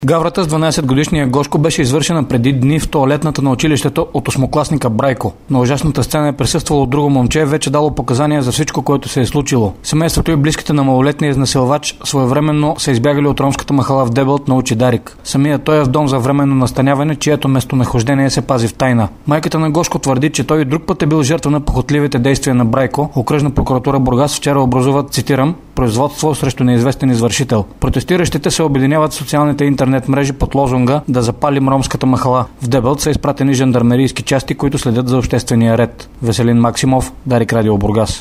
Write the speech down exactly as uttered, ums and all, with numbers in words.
Гаврата с дванайсетгодишния Гошко беше извършена преди дни в тоалетната на училището от осмокласника Брайко. На ужасната сцена е присъствало друго момче, вече дало показания за всичко, което се е случило. Семейството и близките на малолетния изнасилвач своевременно са избягали от ромската махала в Дебелт, научи Дарик. Самият той е в дом за временно настаняване, чието местонахождение се пази в тайна. Майката на Гошко твърди, че той и друг път е бил жертва на похотливите действия на Брайко. Окръжна прокуратура Бургас вчера образуват, цитирам, производство срещу неизвестен извършител. Протестиращите се обединяват в социалните интернет мрежи под лозунга "Да запалим ромската махала". В Дебелт са изпратени жандармерийски части, които следят за обществения ред. Веселин Максимов, Дарик, Радио Бургас.